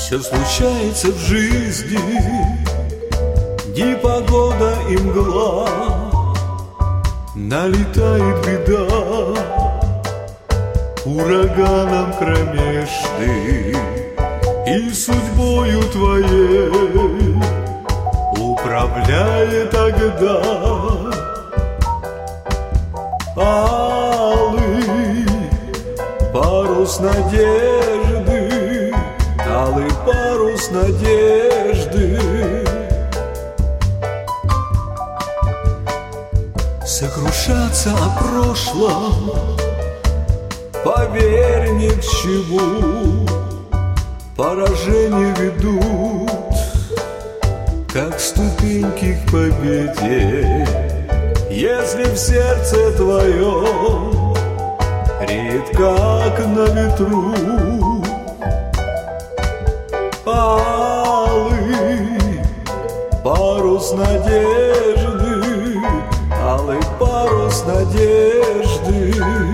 Все случается в жизни, непогода и мгла, налетает беда ураганом кромешным, и судьбою твоей управляет тогда алый парус надежды, алый парус надежды. Сокрушаться о прошлом, поверь, ни к чему. Поражения ведут, как ступеньки к победе. Если в сердце твоем реет, как на ветру, алый парус надежды, алый парус надежды.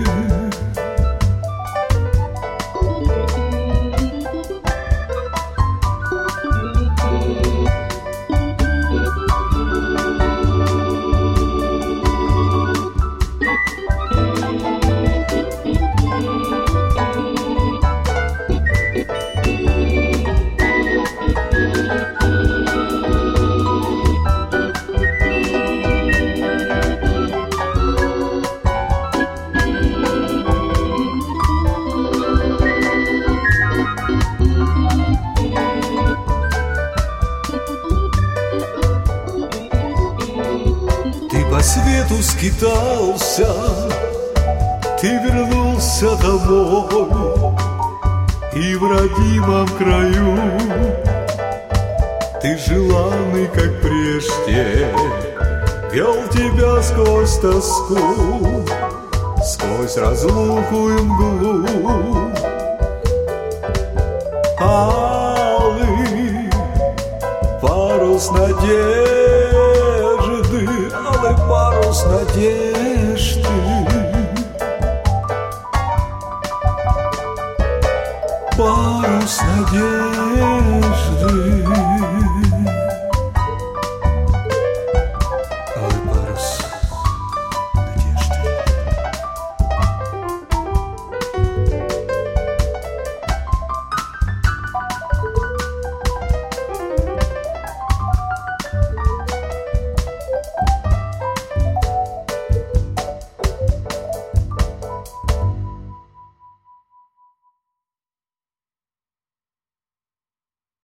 По свету скитался, ты вернулся домой, и в родимом краю ты желанный, как прежде, вел тебя сквозь тоску, сквозь разлуку и мглу. Алый парус надежды, алый парус надежды. Парус надежды.